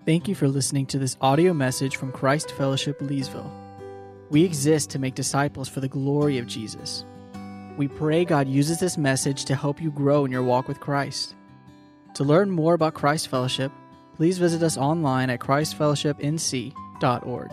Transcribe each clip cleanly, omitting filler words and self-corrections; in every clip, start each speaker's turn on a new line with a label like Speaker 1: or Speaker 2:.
Speaker 1: Thank you for listening to this audio message from Christ Fellowship Leesville. We exist to make disciples for the glory of Jesus. We pray God uses this message to help you grow in your walk with Christ. To learn more about Christ Fellowship, please visit us online at christfellowshipnc.org.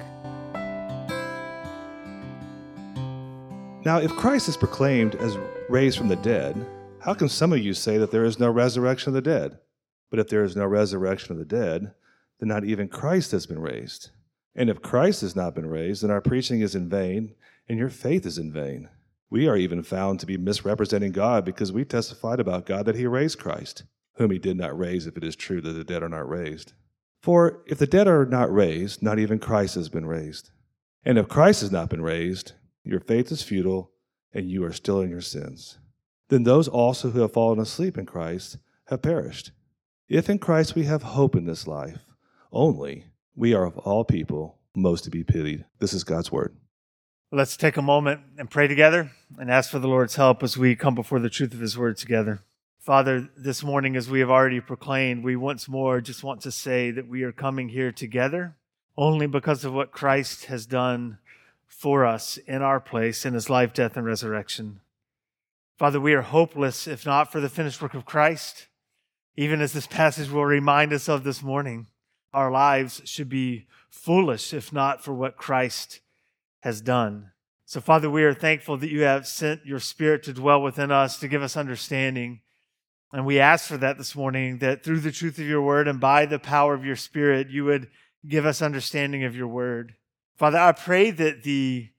Speaker 2: Now, if Christ is proclaimed as raised from the dead, how can some of you say that there is no resurrection of the dead? But if there is no resurrection of the dead, then not even Christ has been raised. And if Christ has not been raised, then our preaching is in vain, and your faith is in vain. We are even found to be misrepresenting God because we testified about God that he raised Christ, whom he did not raise, if it is true that the dead are not raised. For if the dead are not raised, not even Christ has been raised. And if Christ has not been raised, your faith is futile, and you are still in your sins. Then those also who have fallen asleep in Christ have perished. If in Christ we have hope in this life only, we are of all people most to be pitied. This is God's word.
Speaker 3: Let's take a moment and pray together and ask for the Lord's help as we come before the truth of his word together. Father, this morning, as we have already proclaimed, we once more just want to say that we are coming here together only because of what Christ has done for us in our place in his life, death, and resurrection. Father, we are hopeless if not for the finished work of Christ. Even as this passage will remind us of this morning, our lives should be foolish if not for what Christ has done. So, Father, we are thankful that you have sent your Spirit to dwell within us, to give us understanding. And we ask for that this morning, that through the truth of your word and by the power of your Spirit, you would give us understanding of your word. Father, I pray that the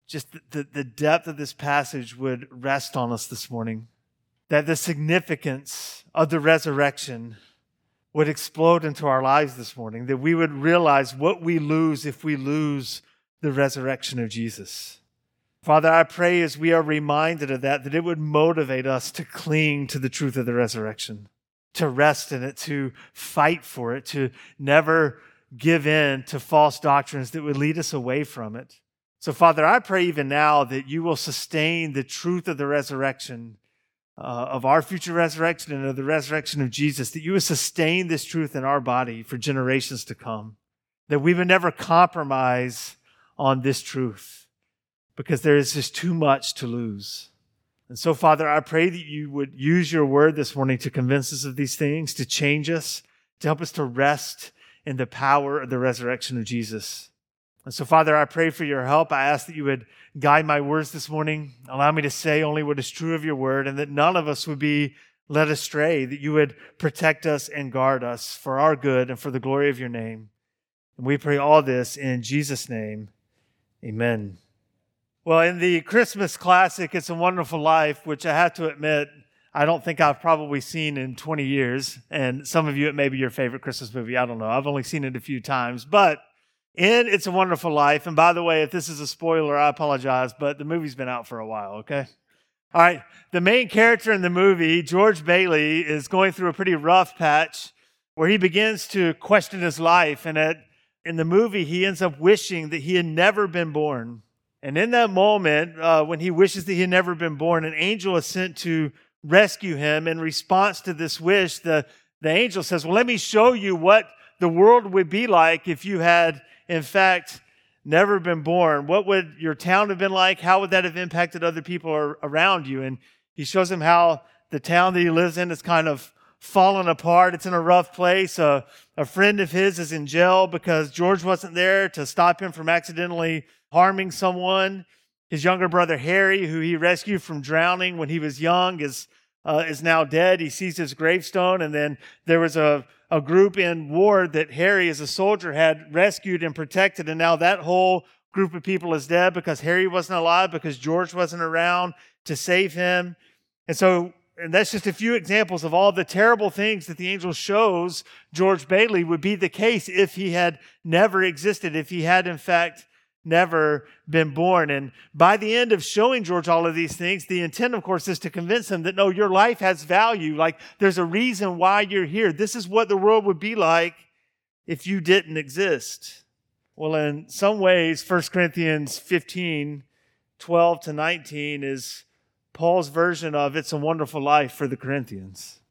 Speaker 3: depth of this passage would rest on us this morning, that the significance of the resurrection would explode into our lives this morning, that we would realize what we lose if we lose the resurrection of Jesus. Father, I pray as we are reminded of that it would motivate us to cling to the truth of the resurrection, to rest in it, to fight for it, to never give in to false doctrines that would lead us away from it. So, Father, I pray even now that you will sustain the truth of the resurrection, of our future resurrection and of the resurrection of Jesus, that you would sustain this truth in our body for generations to come, that we would never compromise on this truth because there is just too much to lose. And so, Father, I pray that you would use your word this morning to convince us of these things, to change us, to help us to rest in the power of the resurrection of Jesus. And so, Father, I pray for your help. I ask that you would guide my words this morning. Allow me to say only what is true of your word, and that none of us would be led astray, that you would protect us and guard us for our good and for the glory of your name. And we pray all this in Jesus' name. Amen. Well, in the Christmas classic, It's a Wonderful Life, which I have to admit, I don't think I've probably seen in 20 years. And some of you, it may be your favorite Christmas movie. I don't know. I've only seen it a few times. But in It's a Wonderful Life, and by the way, if this is a spoiler, I apologize, but the movie's been out for a while, okay? All right, the main character in the movie, George Bailey, is going through a pretty rough patch where he begins to question his life. And in the movie, he ends up wishing that he had never been born. And in that moment, when he wishes that he had never been born, an angel is sent to rescue him. In response to this wish, the angel says, well, let me show you what the world would be like if you had, in fact, never been born. What would your town have been like? How would that have impacted other people around you? And he shows him how the town that he lives in is kind of fallen apart. It's in a rough place. A friend of his is in jail because George wasn't there to stop him from accidentally harming someone. His younger brother, Harry, who he rescued from drowning when he was young, is now dead. He sees his gravestone. And then there was a group in war that Harry, as a soldier, had rescued and protected. And now that whole group of people is dead because Harry wasn't alive, because George wasn't around to save him. And that's just a few examples of all the terrible things that the angel shows George Bailey would be the case if he had never existed, if he had, in fact, never been born. And by the end of showing George all of these things, the intent, of course, is to convince him that, no, your life has value. Like, there's a reason why you're here. This is what the world would be like if you didn't exist. Well, in some ways, 1 Corinthians 15, 12 to 19 is Paul's version of It's a Wonderful Life for the Corinthians.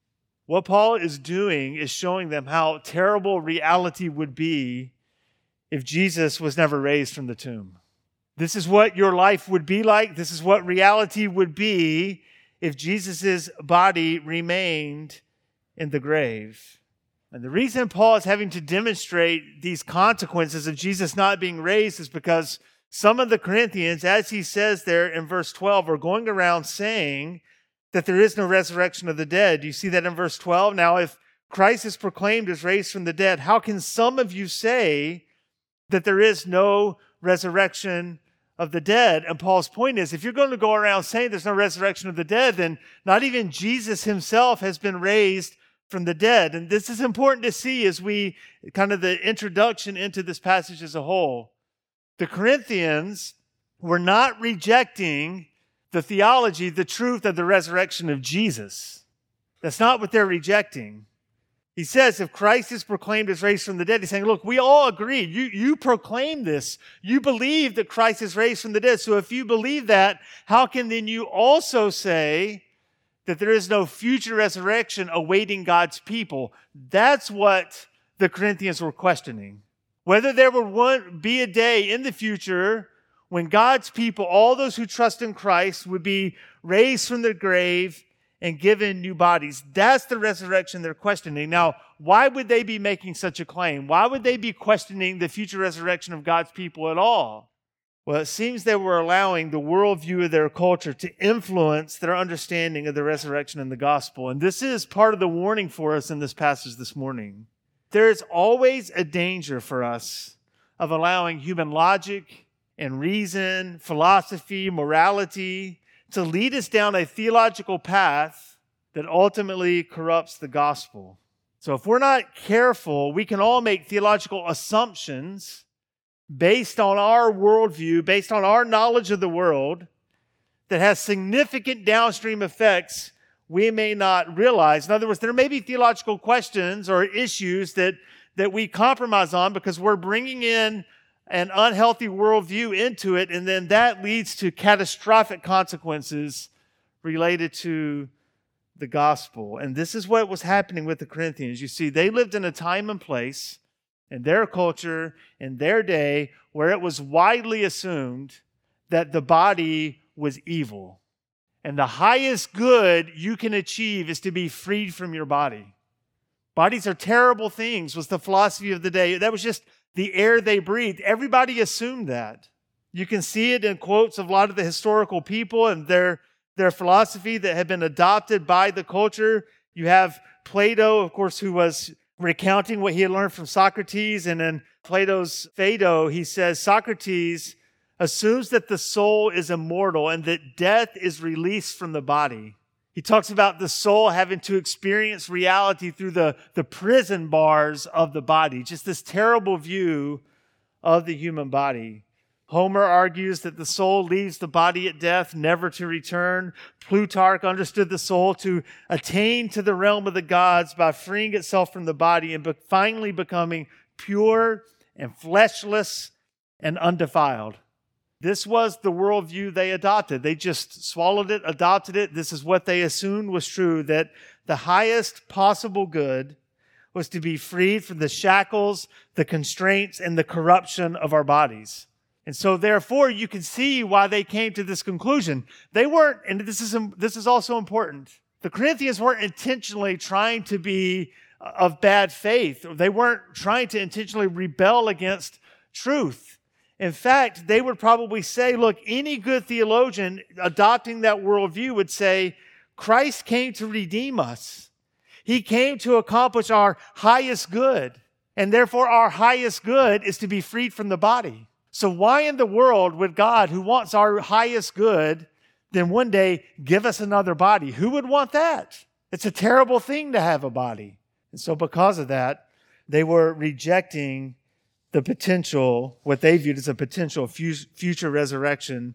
Speaker 3: What Paul is doing is showing them how terrible reality would be if Jesus was never raised from the tomb. This is what your life would be like. This is what reality would be if Jesus' body remained in the grave. And the reason Paul is having to demonstrate these consequences of Jesus not being raised is because some of the Corinthians, as he says there in verse 12, are going around saying that there is no resurrection of the dead. Do you see that in verse 12? Now, if Christ is proclaimed as raised from the dead, how can some of you say that there is no resurrection of the dead? And Paul's point is, if you're going to go around saying there's no resurrection of the dead, then not even Jesus himself has been raised from the dead. And this is important to see as we kind of the introduction into this passage as a whole. The Corinthians were not rejecting the theology, the truth of the resurrection of Jesus. That's not what they're rejecting. He says, if Christ is proclaimed as raised from the dead, he's saying, look, we all agree. You proclaim this. You believe that Christ is raised from the dead. So if you believe that, how can then you also say that there is no future resurrection awaiting God's people? That's what the Corinthians were questioning. Whether there would be a day in the future when God's people, all those who trust in Christ, would be raised from the grave and given new bodies. That's the resurrection they're questioning. Now, why would they be making such a claim? Why would they be questioning the future resurrection of God's people at all? Well, it seems they were allowing the worldview of their culture to influence their understanding of the resurrection and the gospel. And this is part of the warning for us in this passage this morning. There is always a danger for us of allowing human logic and reason, philosophy, morality to lead us down a theological path that ultimately corrupts the gospel. So if we're not careful, we can all make theological assumptions based on our worldview, based on our knowledge of the world, that has significant downstream effects we may not realize. In other words, there may be theological questions or issues that we compromise on because we're bringing in an unhealthy worldview into it, and then that leads to catastrophic consequences related to the gospel. And this is what was happening with the Corinthians. You see, they lived in a time and place in their culture, in their day, where it was widely assumed that the body was evil. And the highest good you can achieve is to be freed from your body. Bodies are terrible things, was the philosophy of the day. That was just the air they breathed. Everybody assumed that. You can see it in quotes of a lot of the historical people and their philosophy that had been adopted by the culture. You have Plato, of course, who was recounting what he had learned from Socrates. And in Plato's Phaedo, he says, Socrates assumes that the soul is immortal and that death is released from the body. He talks about the soul having to experience reality through the prison bars of the body. Just this terrible view of the human body. Homer argues that the soul leaves the body at death, never to return. Plutarch understood the soul to attain to the realm of the gods by freeing itself from the body and finally becoming pure and fleshless and undefiled. This was the worldview they adopted. They just swallowed it, adopted it. This is what they assumed was true, that the highest possible good was to be freed from the shackles, the constraints, and the corruption of our bodies. And so therefore, you can see why they came to this conclusion. They weren't, and this is also important, the Corinthians weren't intentionally trying to be of bad faith. They weren't trying to intentionally rebel against truth. In fact, they would probably say, look, any good theologian adopting that worldview would say, Christ came to redeem us. He came to accomplish our highest good. And therefore, our highest good is to be freed from the body. So why in the world would God, who wants our highest good, then one day give us another body? Who would want that? It's a terrible thing to have a body. And so because of that, they were rejecting the potential, what they viewed as a potential future resurrection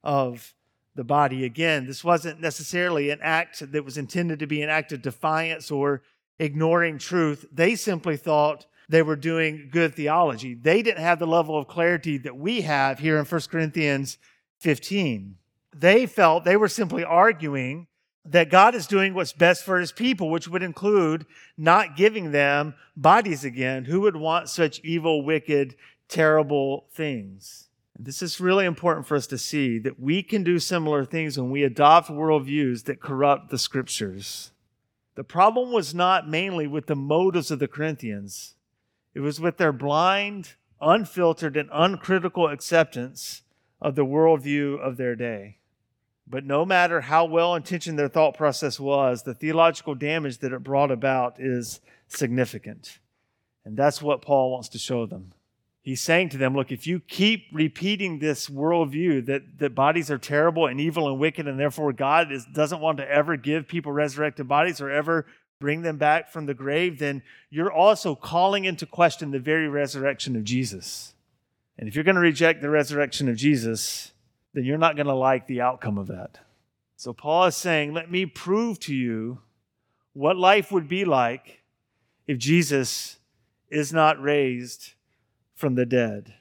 Speaker 3: of the body. Again, this wasn't necessarily an act that was intended to be an act of defiance or ignoring truth. They simply thought they were doing good theology. They didn't have the level of clarity that we have here in 1 Corinthians 15. They felt they were simply arguing that God is doing what's best for his people, which would include not giving them bodies again. Who would want such evil, wicked, terrible things? This is really important for us to see that we can do similar things when we adopt worldviews that corrupt the scriptures. The problem was not mainly with the motives of the Corinthians. It was with their blind, unfiltered, and uncritical acceptance of the worldview of their day. But no matter how well-intentioned their thought process was, the theological damage that it brought about is significant. And that's what Paul wants to show them. He's saying to them, look, if you keep repeating this worldview that bodies are terrible and evil and wicked, and therefore God doesn't want to ever give people resurrected bodies or ever bring them back from the grave, then you're also calling into question the very resurrection of Jesus. And if you're going to reject the resurrection of Jesus, then you're not going to like the outcome of that. So Paul is saying, let me prove to you what life would be like if Jesus is not raised from the dead.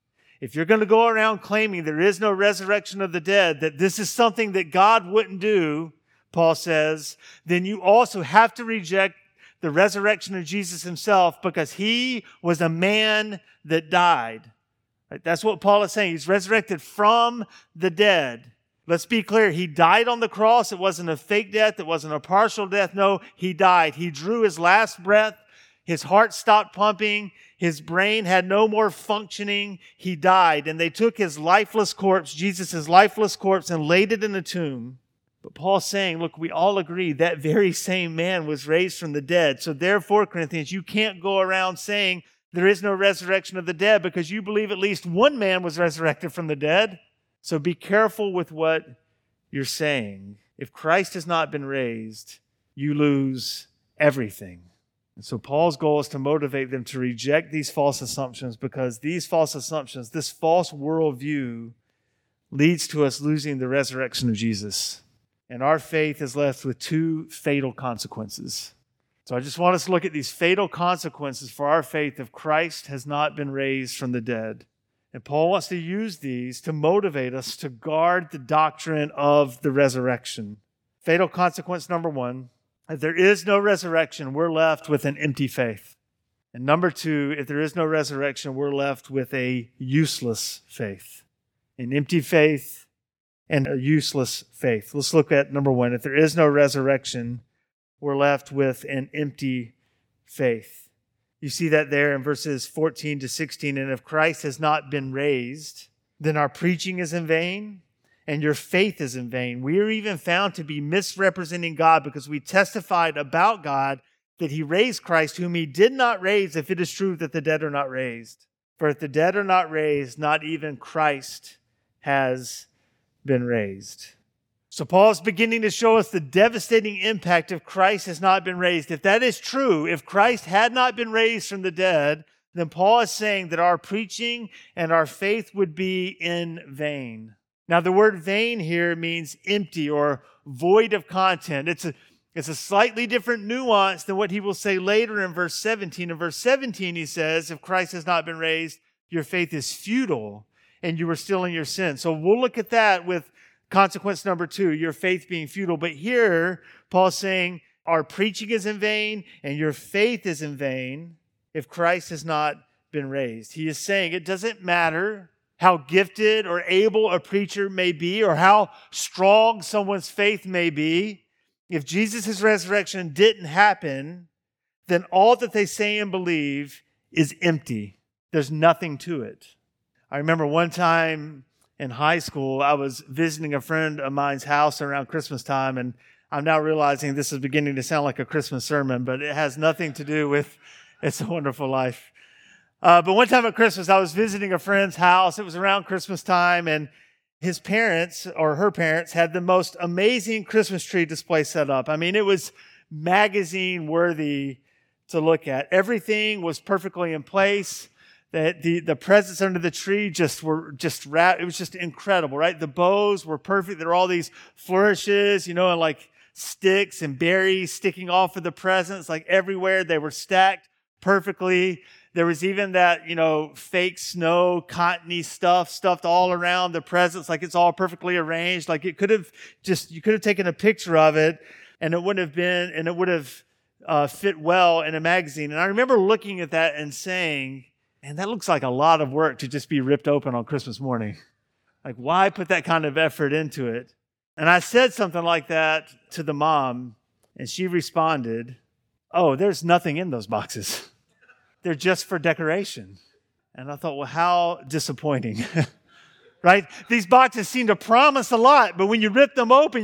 Speaker 3: If you're going to go around claiming there is no resurrection of the dead, that this is something that God wouldn't do, Paul says, then you also have to reject the resurrection of Jesus himself, because he was a man that died. Right? That's what Paul is saying. He's resurrected from the dead. Let's be clear. He died on the cross. It wasn't a fake death. It wasn't a partial death. No, he died. He drew his last breath. His heart stopped pumping. His brain had no more functioning. He died. And they took his lifeless corpse, Jesus' lifeless corpse, and laid it in a tomb. But Paul's saying, look, we all agree that very same man was raised from the dead. So therefore, Corinthians, you can't go around saying there is no resurrection of the dead because you believe at least one man was resurrected from the dead. So be careful with what you're saying. If Christ has not been raised, you lose everything. And so Paul's goal is to motivate them to reject these false assumptions, because these false assumptions, this false worldview, leads to us losing the resurrection of Jesus. And our faith is left with two fatal consequences. So I just want us to look at these fatal consequences for our faith if Christ has not been raised from the dead. And Paul wants to use these to motivate us to guard the doctrine of the resurrection. Fatal consequence number one, if there is no resurrection, we're left with an empty faith. And number two, if there is no resurrection, we're left with a useless faith. An empty faith and a useless faith. Let's look at number one. If there is no resurrection, we're left with an empty faith. You see that there in verses 14 to 16. And if Christ has not been raised, then our preaching is in vain and your faith is in vain. We are even found to be misrepresenting God because we testified about God that he raised Christ, whom he did not raise, if it is true that the dead are not raised. For if the dead are not raised, not even Christ has been raised. So Paul's beginning to show us the devastating impact if Christ has not been raised. If that is true, if Christ had not been raised from the dead, then Paul is saying that our preaching and our faith would be in vain. Now, the word vain here means empty or void of content. It's a slightly different nuance than what he will say later in verse 17. In verse 17, he says, if Christ has not been raised, your faith is futile and you are still in your sin. So we'll look at that with consequence number two, your faith being futile. But here, Paul's saying our preaching is in vain and your faith is in vain if Christ has not been raised. He is saying it doesn't matter how gifted or able a preacher may be or how strong someone's faith may be. If Jesus' resurrection didn't happen, then all that they say and believe is empty. There's nothing to it. I remember one time in high school, I was visiting a friend of mine's house around Christmas time, and I'm now realizing this is beginning to sound like a Christmas sermon, but it has nothing to do with It's a Wonderful Life. But one time at Christmas, I was visiting a friend's house. It was around Christmas time, and his parents, or her parents, had the most amazing Christmas tree display set up. I mean, it was magazine-worthy to look at. Everything was perfectly in place. The presents under the tree were wrapped. It was just incredible, right? The bows were perfect. There were all these flourishes, and like sticks and berries sticking off of the presents, like everywhere. They were stacked perfectly. There was even that, fake snow, cottony stuff stuffed all around the presents, like it's all perfectly arranged. Like you could have taken a picture of it and it would have fit well in a magazine. And I remember looking at that and saying, man, that looks like a lot of work to just be ripped open on Christmas morning. Like, why put that kind of effort into it? And I said something like that to the mom, and she responded, oh, there's nothing in those boxes. They're just for decoration. And I thought, well, how disappointing, right? These boxes seem to promise a lot, but when you rip them open,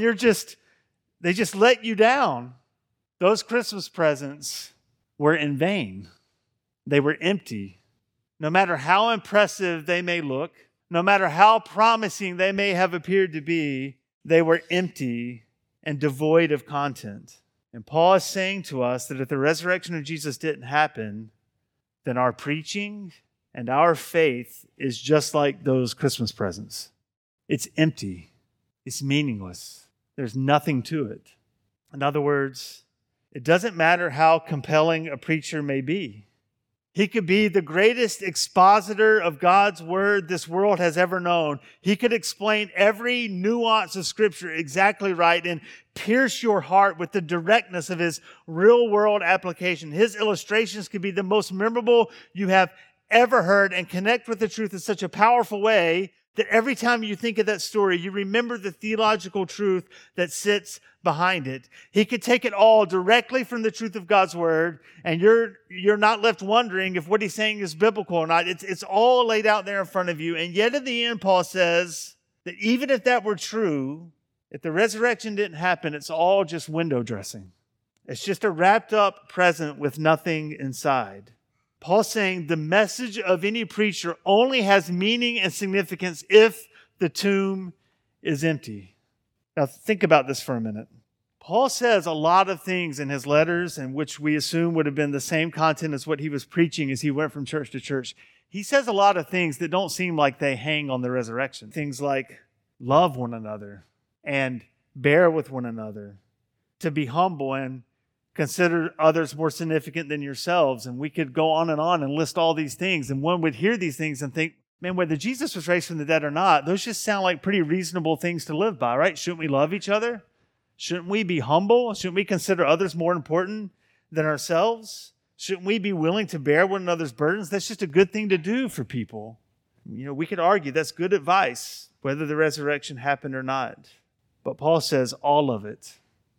Speaker 3: they just let you down. Those Christmas presents were in vain. They were empty. No matter how impressive they may look, no matter how promising they may have appeared to be, they were empty and devoid of content. And Paul is saying to us that if the resurrection of Jesus didn't happen, then our preaching and our faith is just like those Christmas presents. It's empty. It's meaningless. There's nothing to it. In other words, it doesn't matter how compelling a preacher may be. He could be the greatest expositor of God's word this world has ever known. He could explain every nuance of Scripture exactly right and pierce your heart with the directness of his real-world application. His illustrations could be the most memorable you have ever heard and connect with the truth in such a powerful way that every time you think of that story, you remember the theological truth that sits behind it. He could take it all directly from the truth of God's word, and you're not left wondering if what he's saying is biblical or not. It's all laid out there in front of you. And yet in the end, Paul says that even if that were true, if the resurrection didn't happen, it's all just window dressing. It's just a wrapped up present with nothing inside. Paul's saying the message of any preacher only has meaning and significance if the tomb is empty. Now think about this for a minute. Paul says a lot of things in his letters, in which we assume would have been the same content as what he was preaching as he went from church to church. He says a lot of things that don't seem like they hang on the resurrection. Things like love one another and bear with one another, to be humble and consider others more significant than yourselves. And we could go on and list all these things. And one would hear these things and think, man, whether Jesus was raised from the dead or not, those just sound like pretty reasonable things to live by, right? Shouldn't we love each other? Shouldn't we be humble? Shouldn't we consider others more important than ourselves? Shouldn't we be willing to bear one another's burdens? That's just a good thing to do for people. We could argue that's good advice, whether the resurrection happened or not. But Paul says all of it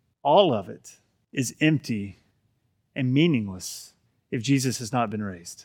Speaker 3: is empty and meaningless if Jesus has not been raised.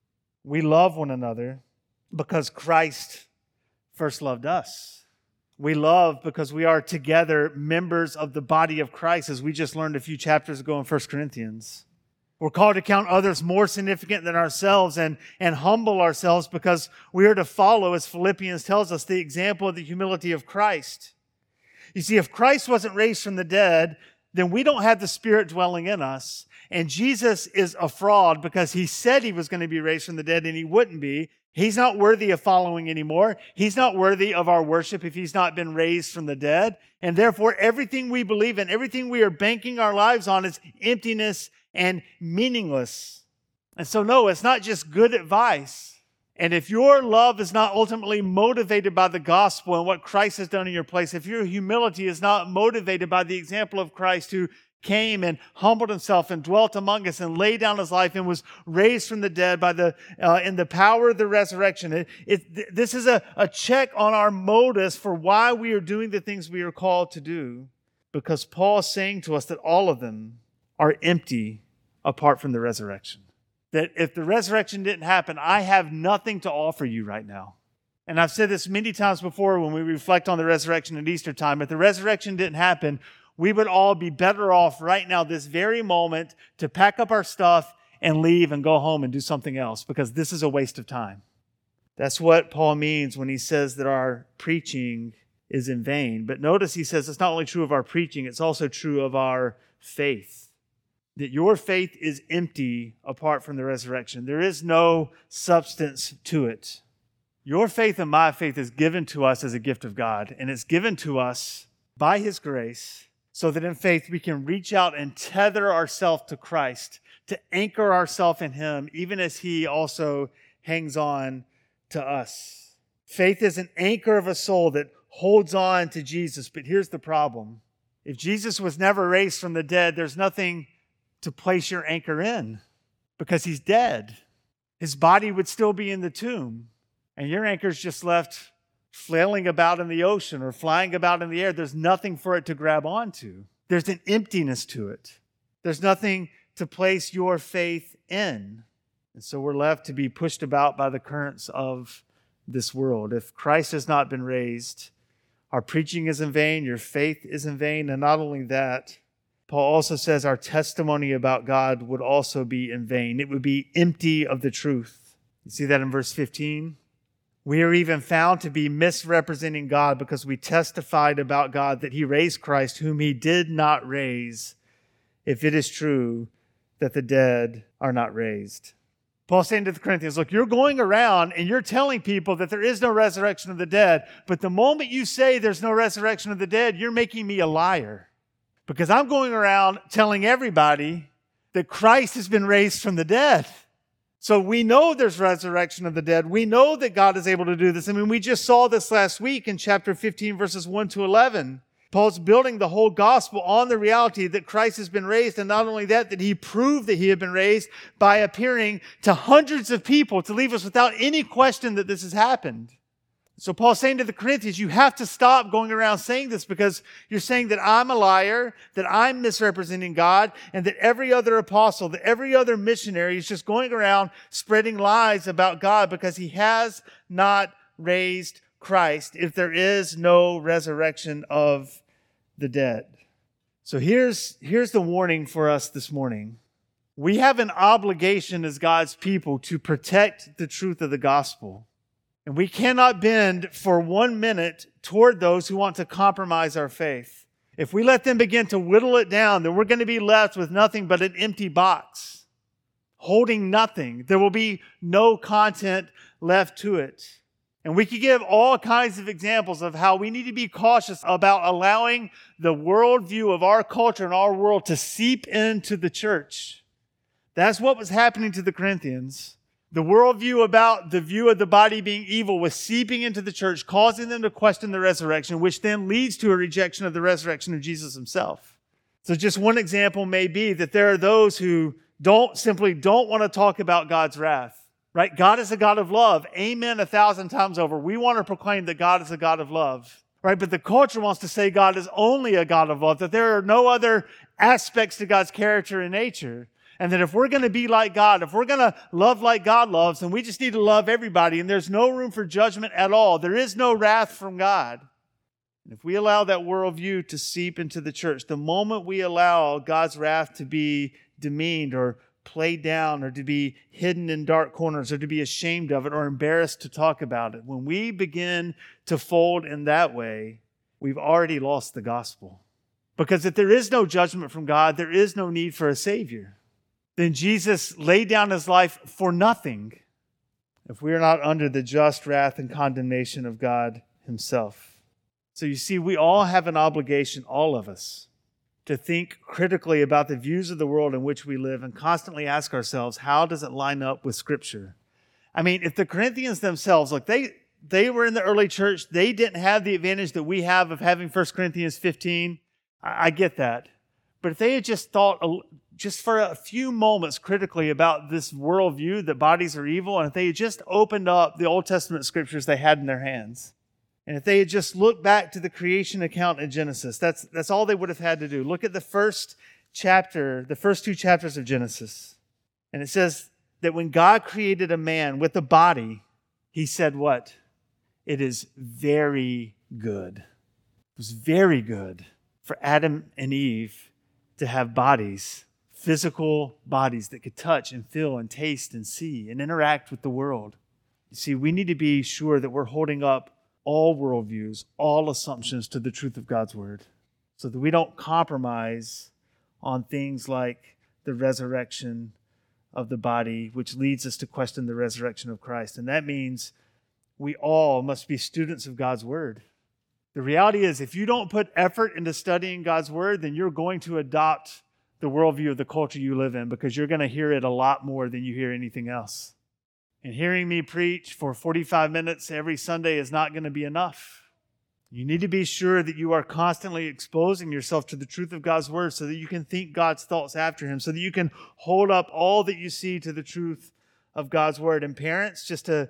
Speaker 3: We love one another because Christ first loved us. We love because we are together members of the body of Christ, as we just learned a few chapters ago in 1 Corinthians. We're called to count others more significant than ourselves and humble ourselves because we are to follow, as Philippians tells us, the example of the humility of Christ. You see, if Christ wasn't raised from the dead, then we don't have the Spirit dwelling in us. And Jesus is a fraud because he said he was going to be raised from the dead and he wouldn't be. He's not worthy of following anymore. He's not worthy of our worship if he's not been raised from the dead. And therefore, everything we believe in, everything we are banking our lives on is emptiness and meaningless. And so, no, it's not just good advice. And if your love is not ultimately motivated by the gospel and what Christ has done in your place, if your humility is not motivated by the example of Christ who came and humbled himself and dwelt among us and laid down his life and was raised from the dead by in the power of the resurrection, this is a check on our motives for why we are doing the things we are called to do. Because Paul is saying to us that all of them are empty apart from the resurrection. That if the resurrection didn't happen, I have nothing to offer you right now. And I've said this many times before when we reflect on the resurrection at Easter time. If the resurrection didn't happen, we would all be better off right now, this very moment, to pack up our stuff and leave and go home and do something else, because this is a waste of time. That's what Paul means when he says that our preaching is in vain. But notice he says it's not only true of our preaching, it's also true of our faith. That your faith is empty apart from the resurrection. There is no substance to it. Your faith and my faith is given to us as a gift of God, and it's given to us by his grace so that in faith we can reach out and tether ourselves to Christ, to anchor ourselves in him, even as he also hangs on to us. Faith is an anchor of a soul that holds on to Jesus. But here's the problem. If Jesus was never raised from the dead, there's nothing to place your anchor in because he's dead. His body would still be in the tomb, and your anchor's just left flailing about in the ocean or flying about in the air. There's nothing for it to grab onto. There's an emptiness to it. There's nothing to place your faith in. And so we're left to be pushed about by the currents of this world. If Christ has not been raised, our preaching is in vain, your faith is in vain. And not only that, Paul also says our testimony about God would also be in vain. It would be empty of the truth. You see that in verse 15? We are even found to be misrepresenting God because we testified about God that he raised Christ, whom he did not raise, if it is true that the dead are not raised. Paul's saying to the Corinthians, look, you're going around and you're telling people that there is no resurrection of the dead, but the moment you say there's no resurrection of the dead, you're making me a liar. Because I'm going around telling everybody that Christ has been raised from the dead. So we know there's resurrection of the dead. We know that God is able to do this. I mean, we just saw this last week in chapter 15, verses 1 to 11. Paul's building the whole gospel on the reality that Christ has been raised, and not only that he proved that he had been raised by appearing to hundreds of people to leave us without any question that this has happened. So Paul's saying to the Corinthians, you have to stop going around saying this because you're saying that I'm a liar, that I'm misrepresenting God, and that every other apostle, that every other missionary is just going around spreading lies about God because he has not raised Christ if there is no resurrection of the dead. So here's the warning for us this morning. We have an obligation as God's people to protect the truth of the gospel. And we cannot bend for 1 minute toward those who want to compromise our faith. If we let them begin to whittle it down, then we're going to be left with nothing but an empty box, holding nothing. There will be no content left to it. And we could give all kinds of examples of how we need to be cautious about allowing the worldview of our culture and our world to seep into the church. That's what was happening to the Corinthians. The worldview about the view of the body being evil was seeping into the church, causing them to question the resurrection, which then leads to a rejection of the resurrection of Jesus himself. So just one example may be that there are those who don't want to talk about God's wrath. Right? God is a God of love. Amen 1,000 times over. We want to proclaim that God is a God of love. Right? But the culture wants to say God is only a God of love, that there are no other aspects to God's character and nature. And that if we're going to be like God, if we're going to love like God loves, then we just need to love everybody. And there's no room for judgment at all. There is no wrath from God. And if we allow that worldview to seep into the church, the moment we allow God's wrath to be demeaned or played down or to be hidden in dark corners or to be ashamed of it or embarrassed to talk about it, when we begin to fold in that way, we've already lost the gospel. Because if there is no judgment from God, there is no need for a Savior. Then Jesus laid down his life for nothing if we are not under the just wrath and condemnation of God himself. So you see, we all have an obligation, all of us, to think critically about the views of the world in which we live and constantly ask ourselves, how does it line up with Scripture? I mean, if the Corinthians themselves, look, they were in the early church. They didn't have the advantage that we have of having 1 Corinthians 15. I get that. But if they had just thought just for a few moments critically about this worldview that bodies are evil, and if they had just opened up the Old Testament scriptures they had in their hands, and if they had just looked back to the creation account in Genesis, that's all they would have had to do. Look at the first chapter, the first 2 chapters of Genesis. And it says that when God created a man with a body, he said what? It is very good. It was very good for Adam and Eve to have bodies, physical bodies that could touch and feel and taste and see and interact with the world. You see, we need to be sure that we're holding up all worldviews, all assumptions to the truth of God's word, so that we don't compromise on things like the resurrection of the body, which leads us to question the resurrection of Christ. And that means we all must be students of God's word. The reality is, if you don't put effort into studying God's word, then you're going to adopt the worldview of the culture you live in, because you're going to hear it a lot more than you hear anything else. And hearing me preach for 45 minutes every Sunday is not going to be enough. You need to be sure that you are constantly exposing yourself to the truth of God's word so that you can think God's thoughts after him, so that you can hold up all that you see to the truth of God's word. And parents, just to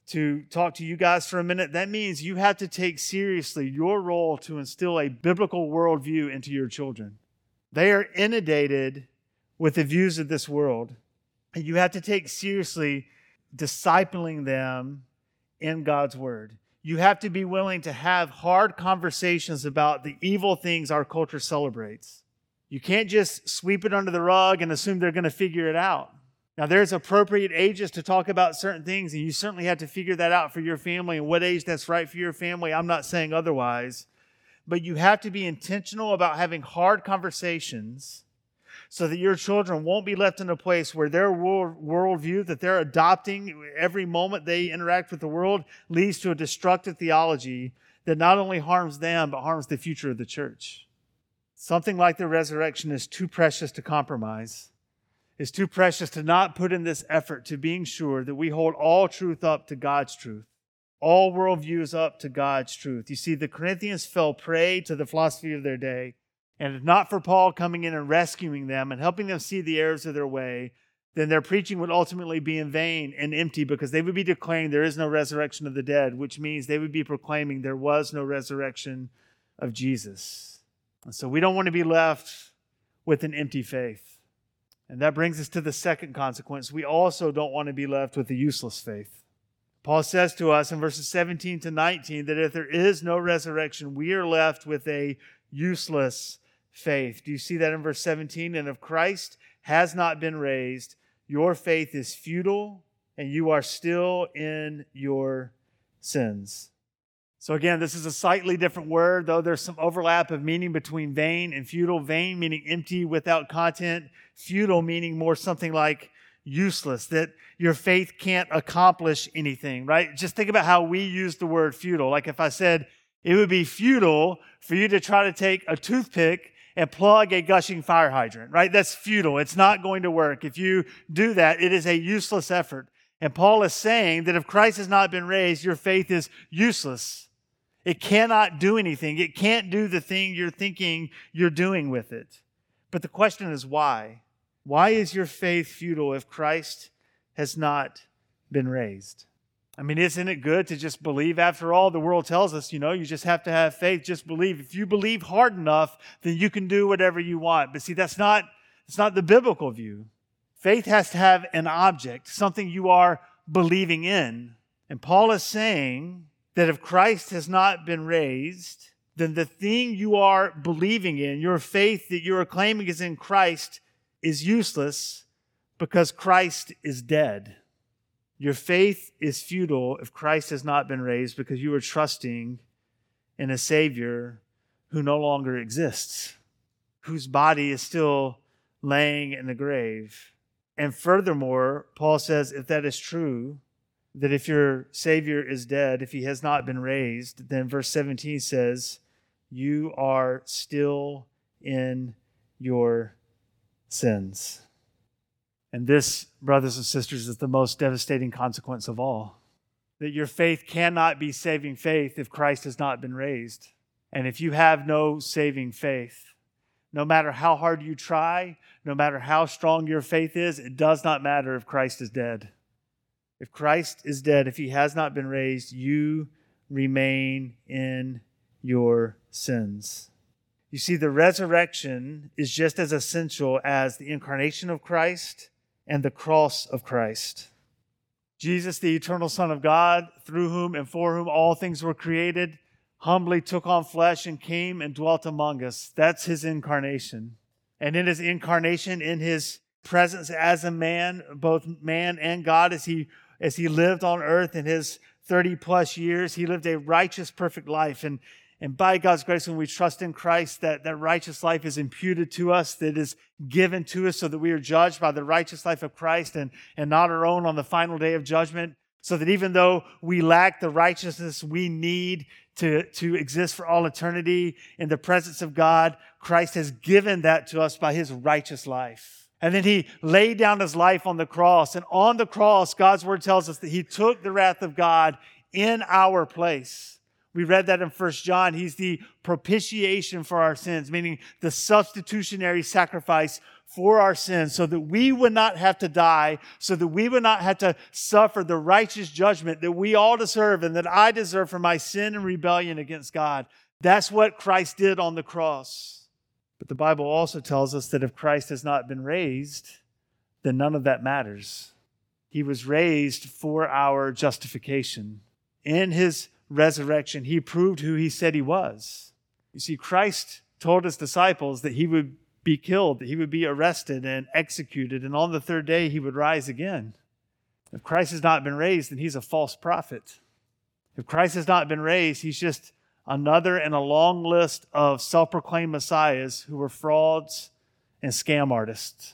Speaker 3: talk to you guys for a minute, that means you have to take seriously your role to instill a biblical worldview into your children. They are inundated with the views of this world, and you have to take seriously discipling them in God's word. You have to be willing to have hard conversations about the evil things our culture celebrates. You can't just sweep it under the rug and assume they're going to figure it out. Now, there's appropriate ages to talk about certain things, and you certainly have to figure that out for your family and what age that's right for your family. I'm not saying otherwise. But you have to be intentional about having hard conversations so that your children won't be left in a place where their worldview that they're adopting every moment they interact with the world leads to a destructive theology that not only harms them, but harms the future of the church. Something like the resurrection is too precious to compromise. It's too precious to not put in this effort to being sure that we hold all truth up to God's truth. All worldviews up to God's truth. You see, the Corinthians fell prey to the philosophy of their day. And if not for Paul coming in and rescuing them and helping them see the errors of their way, then their preaching would ultimately be in vain and empty, because they would be declaring there is no resurrection of the dead, which means they would be proclaiming there was no resurrection of Jesus. And so we don't want to be left with an empty faith. And that brings us to the second consequence. We also don't want to be left with a useless faith. Paul says to us in verses 17 to 19 that if there is no resurrection, we are left with a useless faith. Do you see that in verse 17? And if Christ has not been raised, your faith is futile and you are still in your sins. So again, this is a slightly different word, though there's some overlap of meaning between vain and futile. Vain meaning empty, without content. Futile meaning more something like useless, that your faith can't accomplish anything, right? Just think about how we use the word futile. Like if I said, it would be futile for you to try to take a toothpick and plug a gushing fire hydrant, right? That's futile. It's not going to work. If you do that, it is a useless effort. And Paul is saying that if Christ has not been raised, your faith is useless. It cannot do anything. It can't do the thing you're thinking you're doing with it. But the question is why? Why is your faith futile if Christ has not been raised? I mean, isn't it good to just believe? After all, the world tells us, you just have to have faith. Just believe. If you believe hard enough, then you can do whatever you want. But see, it's not the biblical view. Faith has to have an object, something you are believing in. And Paul is saying that if Christ has not been raised, then the thing you are believing in, your faith that you are claiming is in Christ, is useless because Christ is dead. Your faith is futile if Christ has not been raised because you are trusting in a Savior who no longer exists, whose body is still laying in the grave. And furthermore, Paul says if that is true, that if your Savior is dead, if he has not been raised, then verse 17 says, you are still in your sins. And this, brothers and sisters, is the most devastating consequence of all. That your faith cannot be saving faith if Christ has not been raised. And if you have no saving faith, no matter how hard you try, no matter how strong your faith is, it does not matter if Christ is dead. If Christ is dead, if he has not been raised, you remain in your sins. You see, the resurrection is just as essential as the incarnation of Christ and the cross of Christ. Jesus, the eternal Son of God, through whom and for whom all things were created, humbly took on flesh and came and dwelt among us. That's his incarnation. And in his incarnation, in his presence as a man, both man and God, as he lived on earth in his 30 plus years, he lived a righteous, perfect life. And by God's grace, when we trust in Christ, that righteous life is imputed to us, that is given to us so that we are judged by the righteous life of Christ and not our own on the final day of judgment. So that even though we lack the righteousness we need to exist for all eternity in the presence of God, Christ has given that to us by his righteous life. And then he laid down his life on the cross. And on the cross, God's word tells us that he took the wrath of God in our place. We read that in 1 John. He's the propitiation for our sins, meaning the substitutionary sacrifice for our sins, so that we would not have to die, so that we would not have to suffer the righteous judgment that we all deserve and that I deserve for my sin and rebellion against God. That's what Christ did on the cross. But the Bible also tells us that if Christ has not been raised, then none of that matters. He was raised for our justification. In his resurrection, he proved who he said he was. You see, Christ told his disciples that he would be killed, that he would be arrested and executed, and on the third day he would rise again. If Christ has not been raised, then he's a false prophet. If Christ has not been raised, he's just another in a long list of self-proclaimed messiahs who were frauds and scam artists.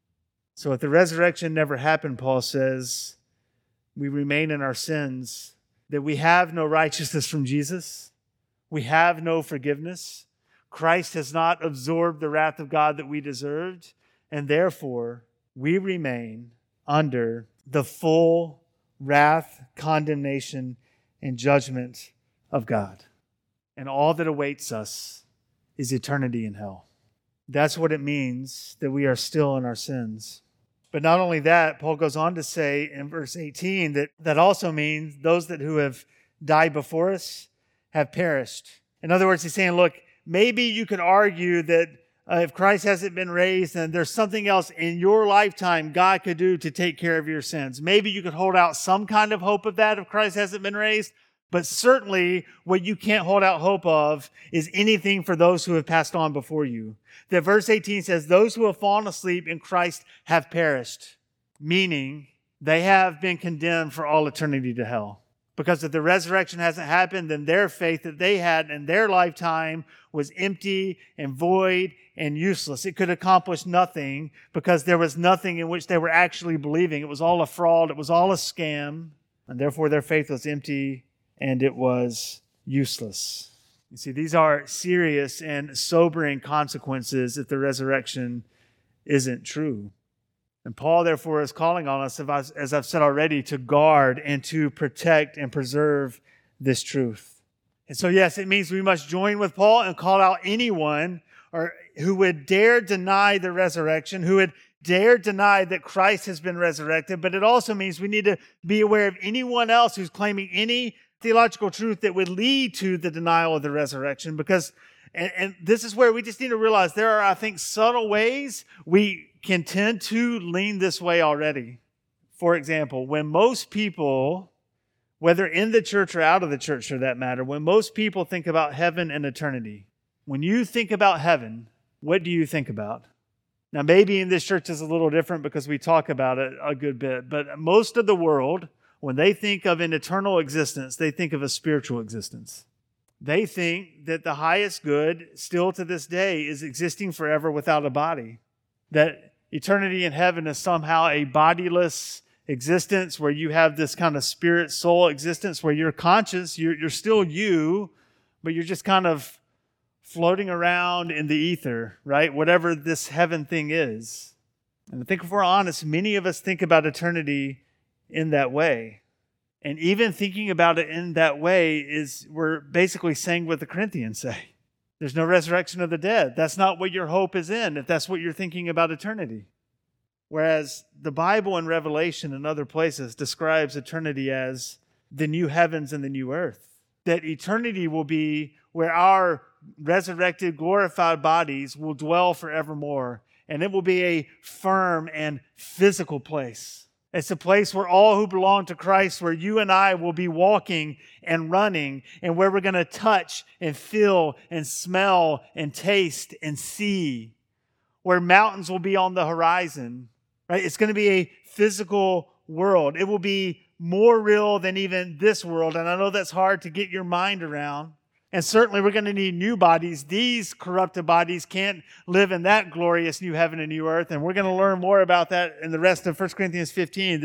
Speaker 3: So if the resurrection never happened, Paul says, we remain in our sins, that we have no righteousness from Jesus, we have no forgiveness. Christ has not absorbed the wrath of God that we deserved, and therefore we remain under the full wrath, condemnation, and judgment of God. And all that awaits us is eternity in hell. That's what it means that we are still in our sins. But not only that, Paul goes on to say in verse 18 that also means those who have died before us have perished. In other words, he's saying, look, maybe you could argue that if Christ hasn't been raised, then there's something else in your lifetime God could do to take care of your sins. Maybe you could hold out some kind of hope of that if Christ hasn't been raised. But certainly what you can't hold out hope of is anything for those who have passed on before you. That verse 18 says, those who have fallen asleep in Christ have perished, meaning they have been condemned for all eternity to hell. Because if the resurrection hasn't happened, then their faith that they had in their lifetime was empty and void and useless. It could accomplish nothing because there was nothing in which they were actually believing. It was all a fraud. It was all a scam. And therefore their faith was empty and it was useless. You see, these are serious and sobering consequences if the resurrection isn't true. And Paul, therefore, is calling on us, as I've said already, to guard and to protect and preserve this truth. And so, yes, it means we must join with Paul and call out anyone who would dare deny the resurrection, who would dare deny that Christ has been resurrected. But it also means we need to be aware of anyone else who's claiming any theological truth that would lead to the denial of the resurrection. Because, and this is where we just need to realize there are, I think, subtle ways we can tend to lean this way already. For example, when most people, whether in the church or out of the church for that matter, when most people think about heaven and eternity, when you think about heaven, what do you think about? Now, maybe in this church is a little different because we talk about it a good bit, but most of the world, when they think of an eternal existence, they think of a spiritual existence. They think that the highest good still to this day is existing forever without a body. That eternity in heaven is somehow a bodiless existence where you have this kind of spirit soul existence where you're conscious, you're still you, but you're just kind of floating around in the ether, right? Whatever this heaven thing is. And I think if we're honest, many of us think about eternity in that way. And even thinking about it in that way we're basically saying what the Corinthians say. There's no resurrection of the dead. That's not what your hope is in, if that's what you're thinking about eternity. Whereas the Bible in Revelation and other places describes eternity as the new heavens and the new earth. That eternity will be where our resurrected, glorified bodies will dwell forevermore. And it will be a firm and physical place. It's a place where all who belong to Christ, where you and I will be walking and running, and where we're going to touch and feel and smell and taste and see, where mountains will be on the horizon, right? It's going to be a physical world. It will be more real than even this world, and I know that's hard to get your mind around. And certainly we're going to need new bodies. These corrupted bodies can't live in that glorious new heaven and new earth. And we're going to learn more about that in the rest of 1 Corinthians 15,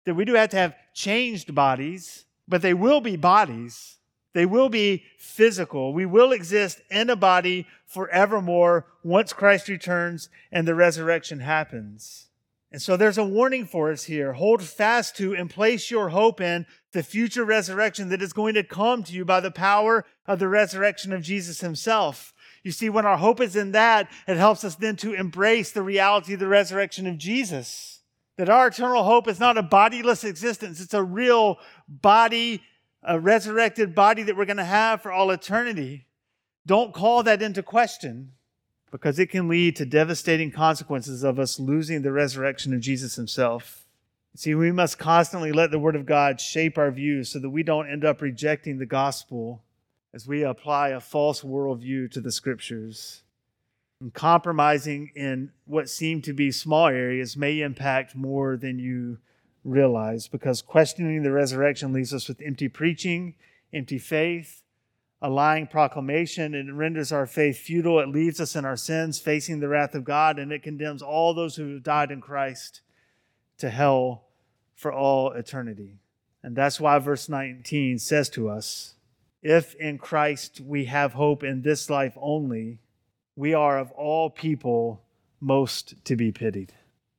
Speaker 3: that we do have to have changed bodies, but they will be bodies. They will be physical. We will exist in a body forevermore once Christ returns and the resurrection happens. And so there's a warning for us here. Hold fast to and place your hope in the future resurrection that is going to come to you by the power of the resurrection of Jesus himself. You see, when our hope is in that, it helps us then to embrace the reality of the resurrection of Jesus. That our eternal hope is not a bodiless existence. It's a real body, a resurrected body that we're going to have for all eternity. Don't call that into question, because it can lead to devastating consequences of us losing the resurrection of Jesus himself. See, we must constantly let the Word of God shape our views so that we don't end up rejecting the gospel as we apply a false worldview to the Scriptures. And compromising in what seem to be small areas may impact more than you realize, because questioning the resurrection leaves us with empty preaching, empty faith, a lying proclamation. It renders our faith futile. It leaves us in our sins, facing the wrath of God, and it condemns all those who have died in Christ to hell for all eternity. And that's why verse 19 says to us, if in Christ we have hope in this life only, we are of all people most to be pitied.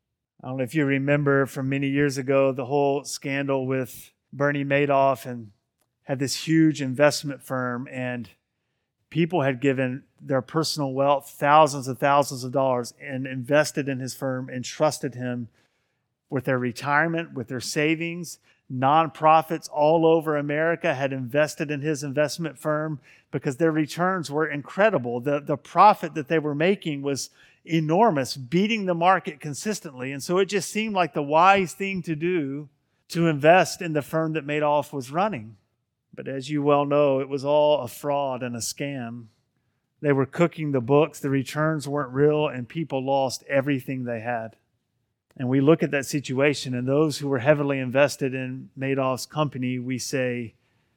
Speaker 3: I don't know if you remember from many years ago the whole scandal with Bernie Madoff, and had this huge investment firm, and people had given their personal wealth, thousands of dollars, and invested in his firm and trusted him with their retirement, with their savings. Nonprofits all over America had invested in his investment firm because their returns were incredible. The profit that they were making was enormous, beating the market consistently. And so it just seemed like the wise thing to do to invest in the firm that Madoff was running. But as you well know, it was all a fraud and a scam. They were cooking the books, the returns weren't real, and people lost everything they had. And we look at that situation, and those who were heavily invested in Madoff's company, we say,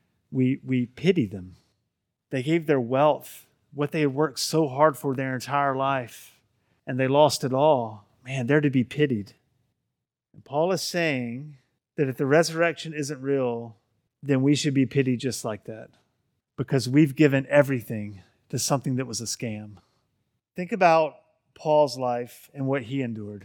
Speaker 3: we pity them. They gave their wealth, what they had worked so hard for their entire life, and they lost it all. Man, they're to be pitied. And Paul is saying that if the resurrection isn't real, then we should be pitied just like that, because we've given everything to something that was a scam. Think about Paul's life and what he endured.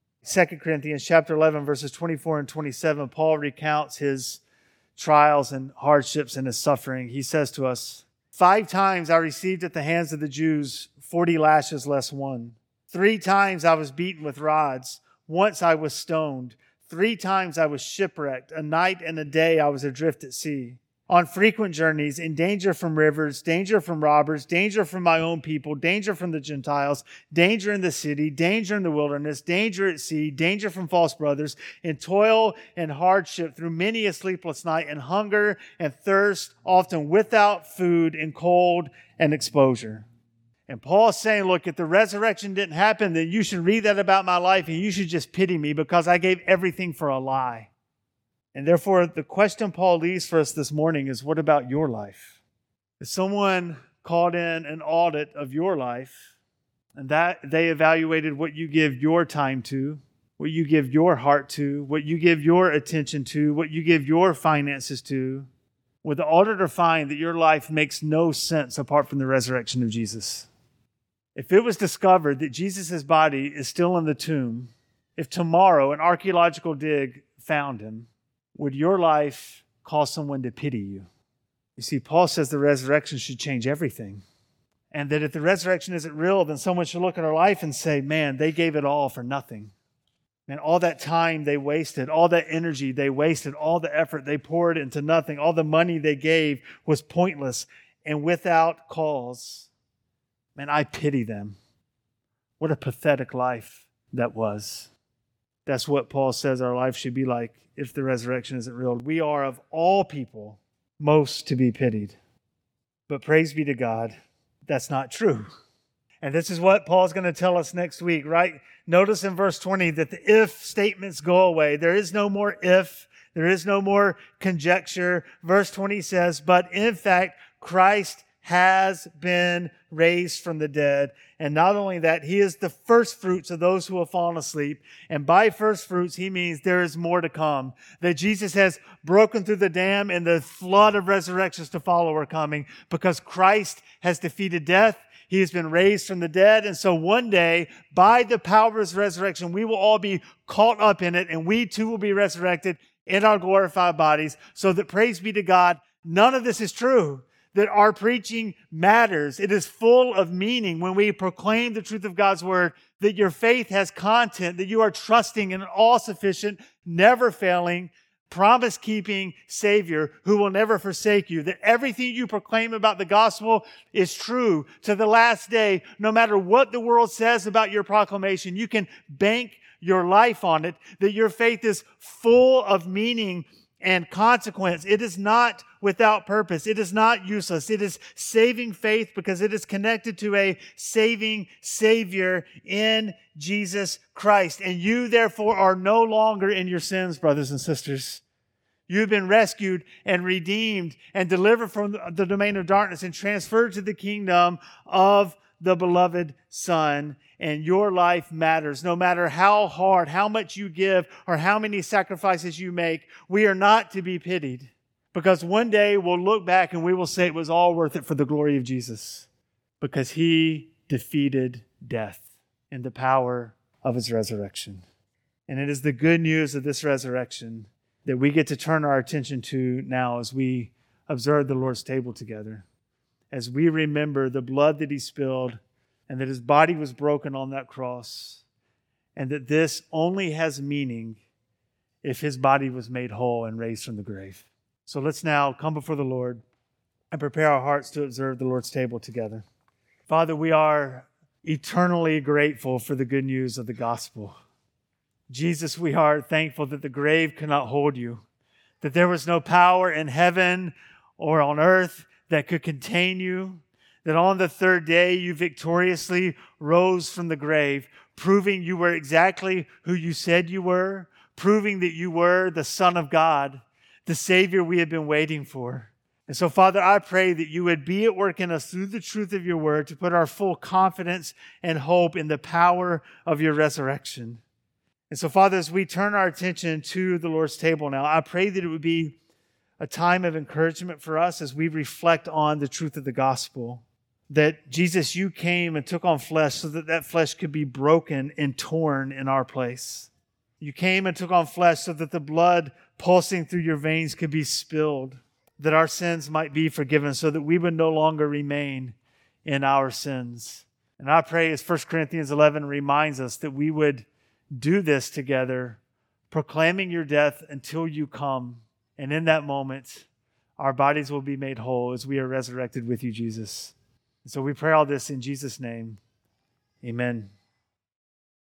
Speaker 3: 2 Corinthians chapter 11, verses 24 and 27, Paul recounts his trials and hardships and his suffering. He says to us, 5 times I received at the hands of the Jews 40 lashes less one. 3 times I was beaten with rods. Once I was stoned. 3 times I was shipwrecked. A night and a day I was adrift at sea. On frequent journeys, in danger from rivers, danger from robbers, danger from my own people, danger from the Gentiles, danger in the city, danger in the wilderness, danger at sea, danger from false brothers, in toil and hardship through many a sleepless night, and hunger and thirst, often without food, and cold and exposure. And Paul's saying, look, if the resurrection didn't happen, then you should read that about my life and you should just pity me because I gave everything for a lie. And therefore, the question Paul leaves for us this morning is, what about your life? If someone called in an audit of your life and that they evaluated what you give your time to, what you give your heart to, what you give your attention to, what you give your finances to, would the auditor find that your life makes no sense apart from the resurrection of Jesus? If it was discovered that Jesus' body is still in the tomb, if tomorrow an archaeological dig found him, would your life cause someone to pity you? You see, Paul says the resurrection should change everything. And that if the resurrection isn't real, then someone should look at our life and say, man, they gave it all for nothing. Man, all that time they wasted, all that energy they wasted, all the effort they poured into nothing, all the money they gave was pointless and without cause. Man, I pity them. What a pathetic life that was. That's what Paul says our life should be like if the resurrection isn't real. We are of all people most to be pitied. But praise be to God, that's not true. And this is what Paul's going to tell us next week, right? Notice in verse 20 that the if statements go away. There is no more if. There is no more conjecture. Verse 20 says, but in fact, Christ has been raised from the dead. And not only that, he is the first fruits of those who have fallen asleep. And by first fruits, he means there is more to come. That Jesus has broken through the dam and the flood of resurrections to follow are coming because Christ has defeated death. He has been raised from the dead. And so one day, by the power of his resurrection, we will all be caught up in it, and we too will be resurrected in our glorified bodies. So that, praise be to God, none of this is true. That our preaching matters. It is full of meaning when we proclaim the truth of God's word, that your faith has content, that you are trusting in an all-sufficient, never-failing, promise-keeping Savior who will never forsake you, that everything you proclaim about the gospel is true to the last day. No matter what the world says about your proclamation, you can bank your life on it, that your faith is full of meaning and consequence. It is not without purpose. It is not useless. It is saving faith because it is connected to a saving Savior in Jesus Christ. And you, therefore, are no longer in your sins, brothers and sisters. You've been rescued and redeemed and delivered from the domain of darkness and transferred to the kingdom of the beloved Son. And your life matters. No matter how hard, how much you give, or how many sacrifices you make, we are not to be pitied. Because one day we'll look back and we will say it was all worth it for the glory of Jesus. Because he defeated death in the power of his resurrection. And it is the good news of this resurrection that we get to turn our attention to now as we observe the Lord's table together. As we remember the blood that he spilled and that his body was broken on that cross, and that this only has meaning if his body was made whole and raised from the grave. So let's now come before the Lord and prepare our hearts to observe the Lord's table together. Father, we are eternally grateful for the good news of the gospel. Jesus, we are thankful that the grave could not hold you, that there was no power in heaven or on earth that could contain you, that on the third day you victoriously rose from the grave, proving you were exactly who you said you were, proving that you were the Son of God, the Savior we had been waiting for. And so, Father, I pray that you would be at work in us through the truth of your word to put our full confidence and hope in the power of your resurrection. And so, Father, as we turn our attention to the Lord's table now, I pray that it would be a time of encouragement for us as we reflect on the truth of the gospel. That Jesus, you came and took on flesh so that that flesh could be broken and torn in our place. You came and took on flesh so that the blood pulsing through your veins could be spilled, that our sins might be forgiven, so that we would no longer remain in our sins. And I pray, as 1 Corinthians 11 reminds us, that we would do this together, proclaiming your death until you come. And in that moment, our bodies will be made whole as we are resurrected with you, Jesus. And so we pray all this in Jesus' name. Amen.